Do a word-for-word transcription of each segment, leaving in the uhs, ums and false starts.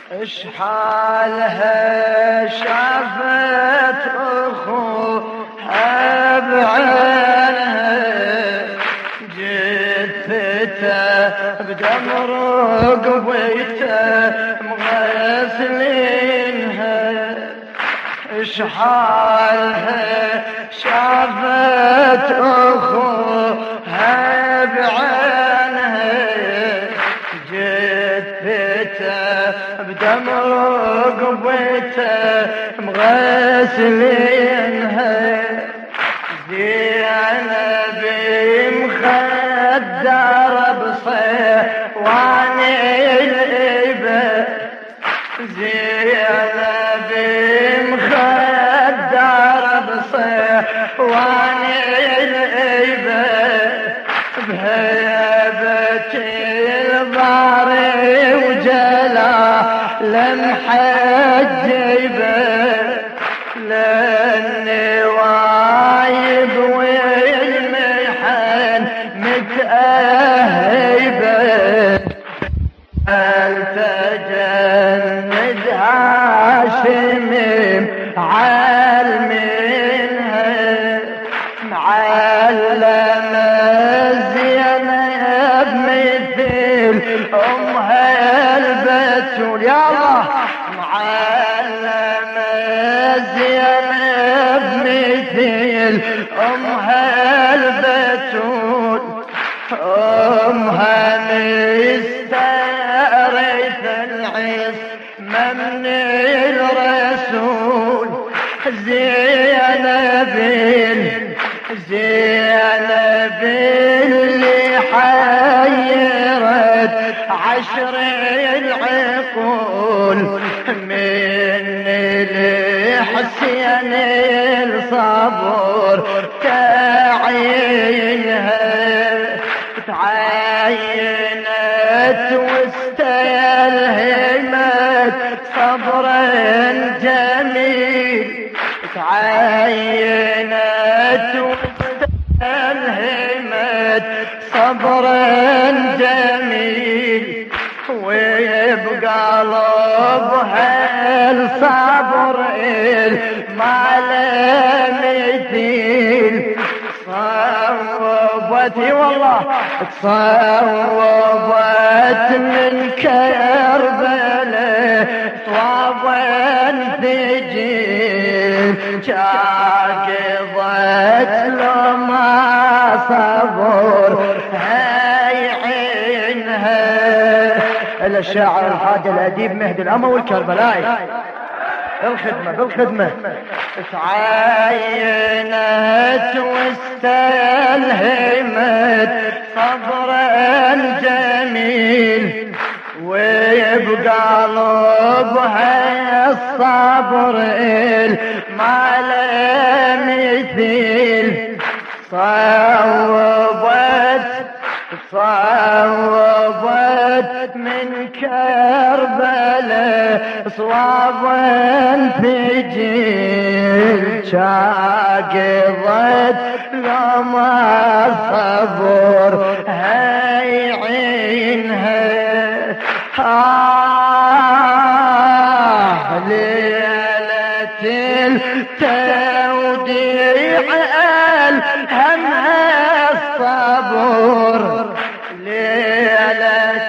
اش حالها شافت اخوها بعينها جثته بدم رقبته مغسلينها اش حالها شافت اخوها بعينها جثته بدم رقبته مغسلينها زينب مخدرة بصيوان الإبا زينب مخدرة بصيوان الإبا بهيبة الباري وجلال محجبة للنوايب والمحن متأهبة التجند هاشم معلمينها معلمة زينب مثل أمها البتول يا الله معلمة زينب مثل أمها البتول أمها مستعرف العصمة من الرسول زينب زينب اللي حيرت عشر العقول من الحسين الصبر تعينها تعينت واستلهمت صبرا جميل تعينت واستلهمت صبرا جميل وبقلبها الصبر ما لم يثيل صوبت والله تصوبت من كربلاء طوبا ثجيل شاقضت لما صبر هاي عينها. الشاعر الحاج الأديب مهدي الأموي الكربلائي بالخدمة بالخدمة تعاينت واستلهمت صبرا جميل وبقلبها الصبر ما لا مثيل صوبت صوبت من كربلاء صوابا ثجيل شاقضت لما صبر هاي عينها. آه ليلة التوديع ألهمها الصبر ليلة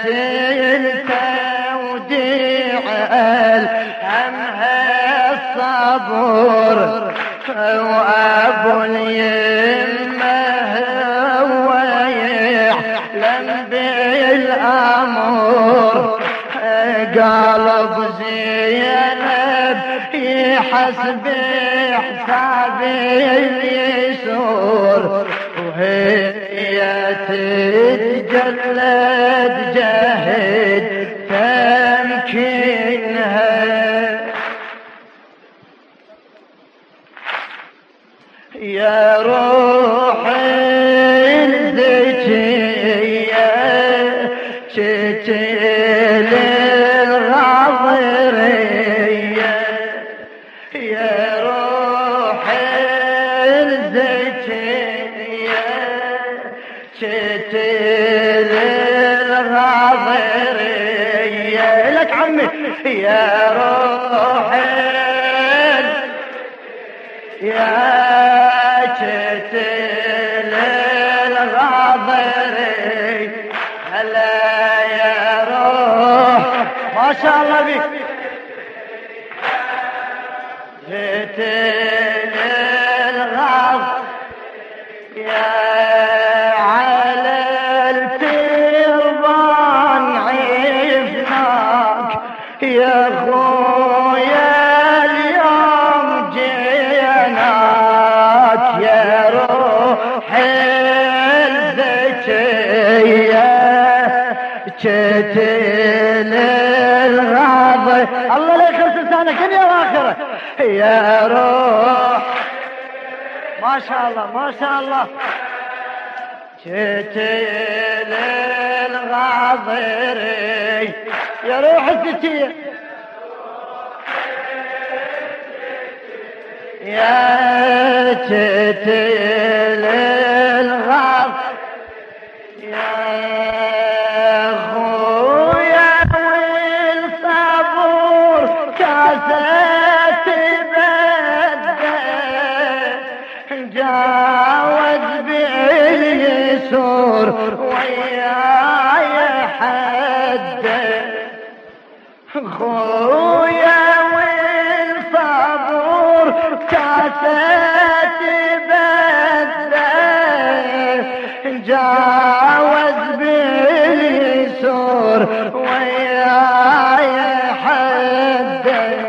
التوديع ألهمها الصبر وأبو اليمة هو يعلم بالأمر قلب زينب يحسب حساب اليسور وهي تتجلد جهد تمكينها. يا روحي الزكية شتل الغاضرية يا روحي الزكية شتل الغاضرية لك عم عمي يا روحي يا جتل الغاضري هلا يا روح ما شاء الله بك جتل الغاض يا على التربان عفناك يا خويا اليوم جيناك يا روحي الذكية جتل الغاضي الله لا يخلص لسانك دنيا واخره يا روح ما شاء الله ما شاء الله جتل الغاضري يا روح الزكية يا جتل الغاض يا خويا والصبور كاسة بدل جاوز باليسور وياي حد خويا والصبور كاسة بدل جاوز باليسور وياي حد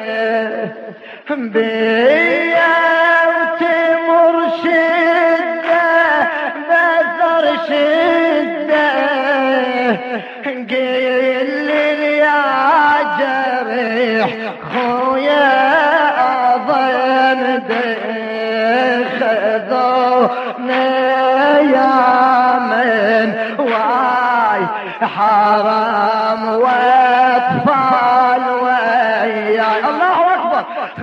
بيا وتمر شدة بثر شدة قيل لي يا جريح خويا أظن خذونا يا من واي حرام واطفال وياي الله اكبر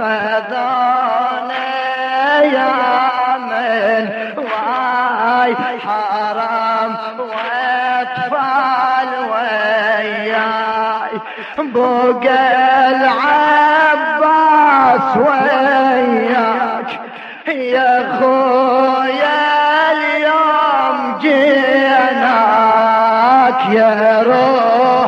خذونا يا من واي حرام واطفال وياي بقى العباس وياك يا خويا اليوم جيناك يا روح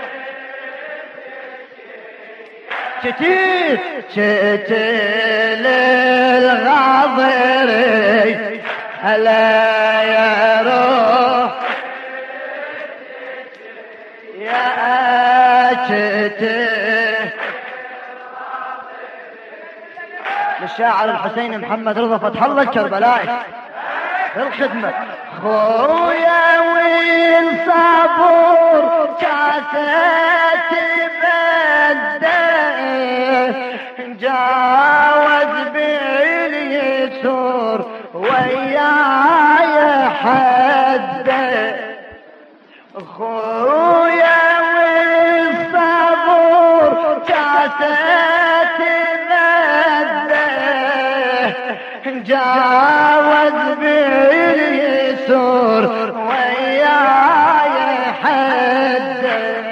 جتيل جتل الغاضري هلا يا روح يا جتل للشاعر الحسين محمد رضا فتح الله الكربلائي في الخدمة خويا وين صبور كاسة بدل جاوز باليسور وياي حد خويا وين صبور كاسة جاوز باليسور وياي حد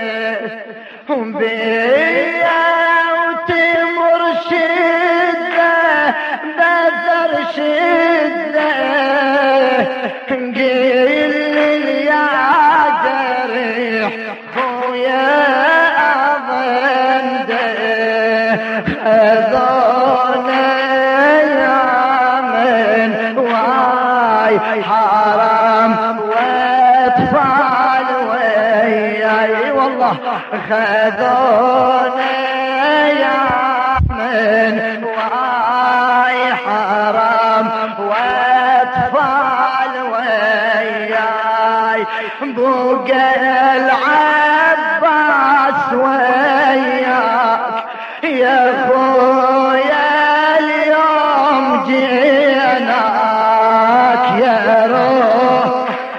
بيا وتمر شدة بثر شدة قيل لي يا جريح خويا أظن خذونا حرام واطفال وياي والله خذونا يا من واي حرام واطفال وياي بقى العباس وياك يا خويا اليوم جيناك يا روح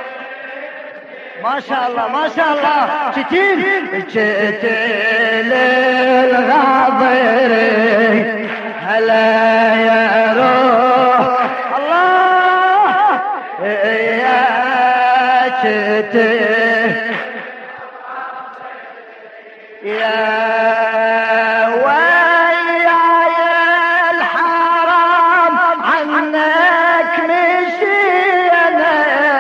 ما شاء الله ما شاء الله جتيل جتل الغاضري هلا يا روح الله يا جتل يا وياي الحرام عنك مشينا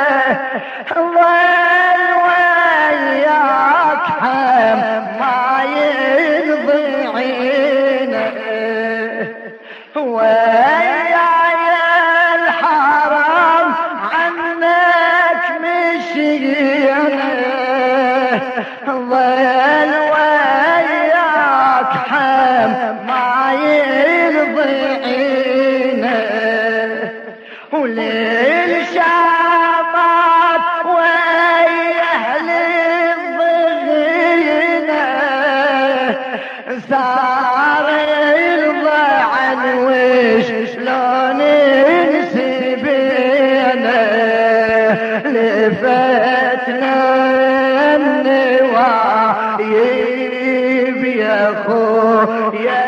ظل وياك حم ما يضيعينا وياي الحرام عنك مشينا ظل وياك حم ما يضيعينا وللشامات ويا اهل الضغينة صار الضعن وش شلون نسيبينا لفتنا النوايب يا خويا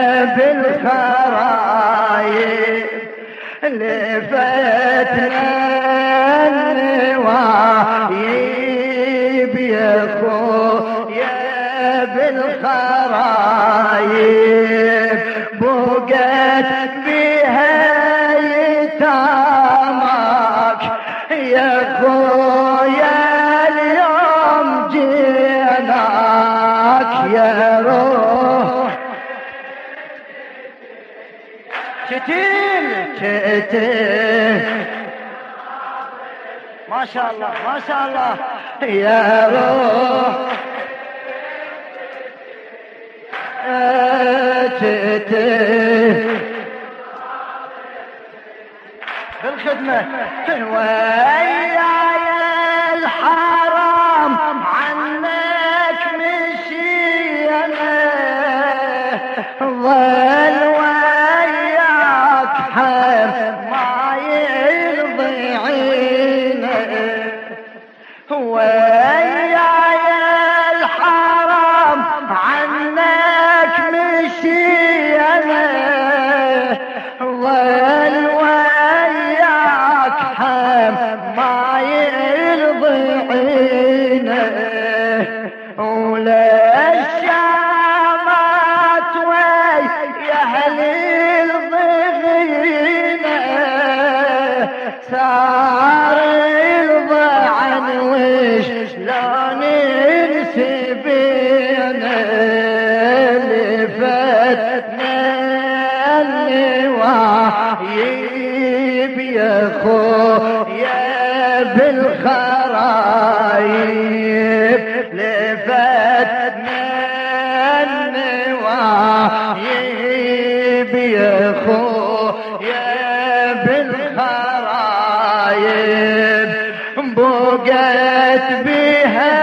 بالخرايب لفتنا النوايب يا خويا بالخرايب بقت بها يتامك يا خويا اليوم جيناك يا روح شتيل شتيل ما شاء الله ما شاء الله يا روح شتيل بالخدمة وياي الحرام عنك مشينا ظل وياك حم ما يضيعينا وياي الحرام عنك مشينا ظل وياك حم ما يضيعينا ولا الشامات ويا اهل الضغينة صار الضعن وش شلون نسيبينا لفتنا النوايب يا خويا بالخرايب لفتنا النوايب يا خويا بالخرايب بقت بها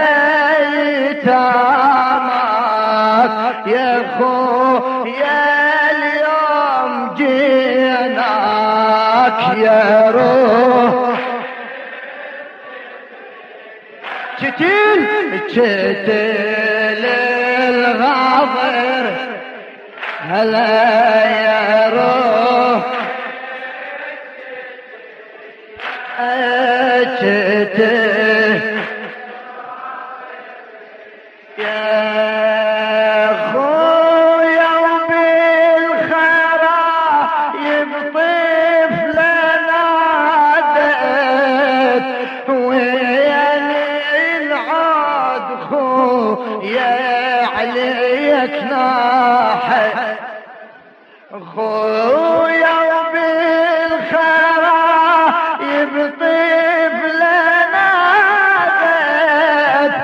يتامك يا خويا اليوم جيناك يا روح شتيل شتيل الغاضر هلا يا روح شتيل يا خويا وبالخرايب طفل نادت ويا العاد خويا عليك ناحت خويا وبالخرايب طفل نادت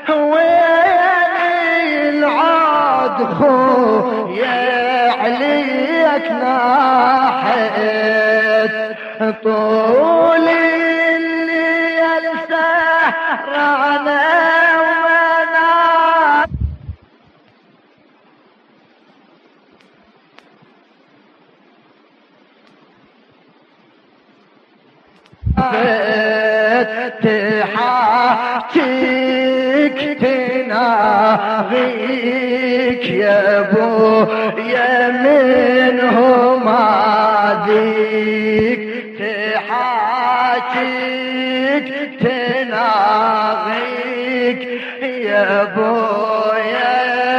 خويا عليك ناحت طول الليل سهرانة ومنام تحاكيك تناغيك يا ابو يا منهم عاديك تحاكيك تناغيك يا ابو يا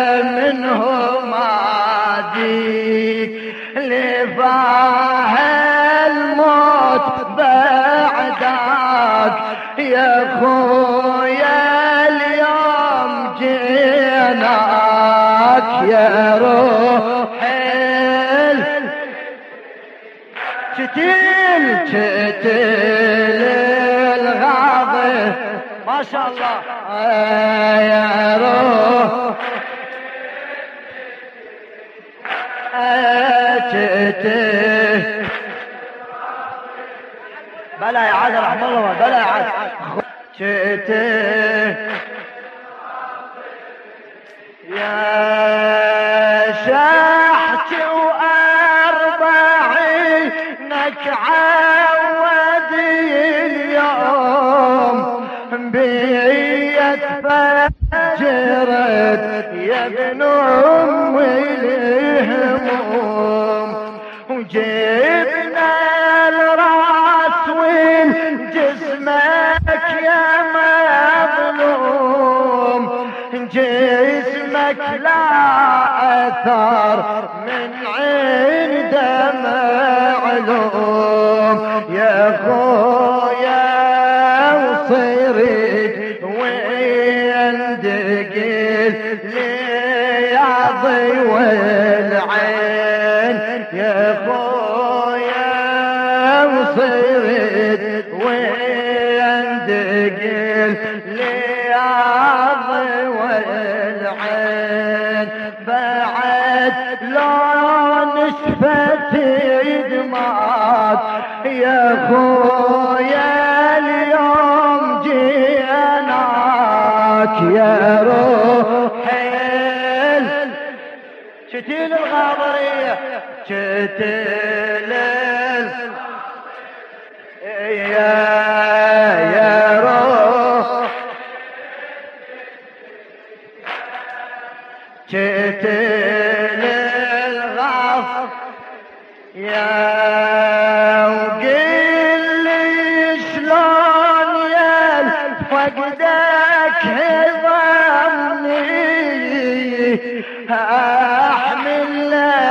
جيناك يا روح شتيل شتيل الغاضب ما شاء الله يا روح شتيل بلا يا عاد رحم الله بلا يا عاد شتيل يا شحت وأربعينك عودي اليوم بيت فجرت يا ابن أمي الهموم وجبنا الراس والجسمك يا مظلوم جسمك لا أثر من عين دمع علوم يا خويا وصيرك وين دقل لي يا ضوى العين يا خويا وصيرك وين دقل لي يا ضوى العين بعد لون شفت دمعك يا خويا اليوم جيناك يا روحي شتيل الغاضرية شتيل يا يا روح شتيل الغاض يا وقل لي شلون يا فقدك هضمني احمل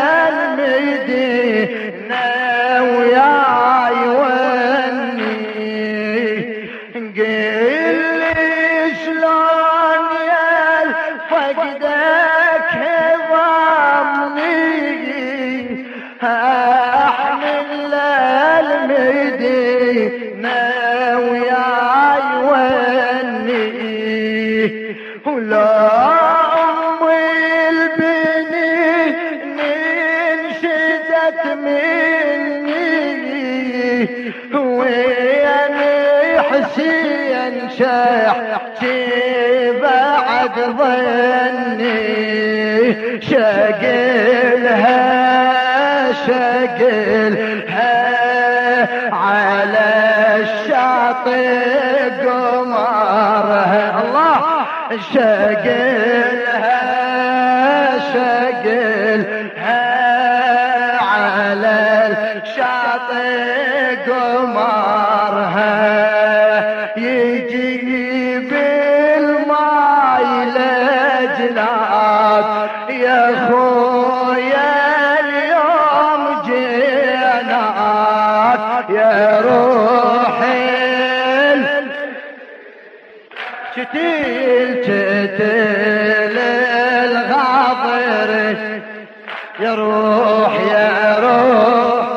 المدينة وياي وني قل لي شلون يا فقدك هضمني احمل المدينة وياي وني ولا حسين شحتي بعد ظني شقلها شقلها على الشاطئ قمرها الله شقلها شقلها على الشاطئ قمرها يجيب الماي لجلاك يا خويا اليوم جيناك يا روحي شتيل شتيل الغاضر يا روح يا روح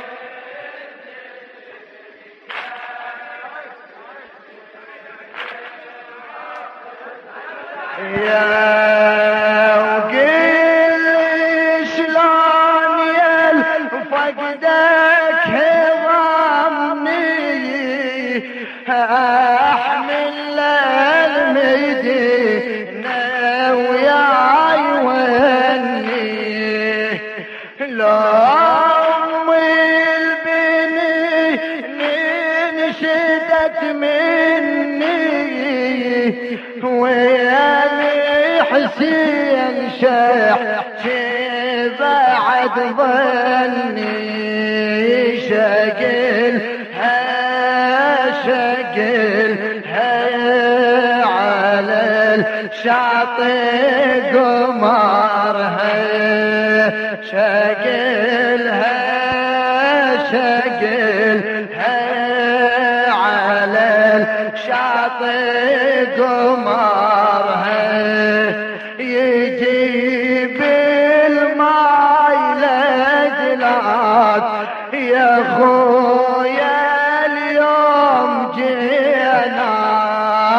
يا وقل شلون يا فقدك هضمني احمل المدينة وياي وني لو البنين نشدت مني وياني حسين شحتي بعد ظني شقلها شقلها على الشاطئ قمرها شقلها شقلها على الشاطئ قمرها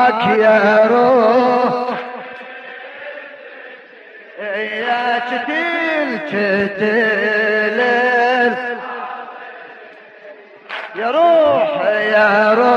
معاك يا روح يا كتيل كتيل يا روح يا روح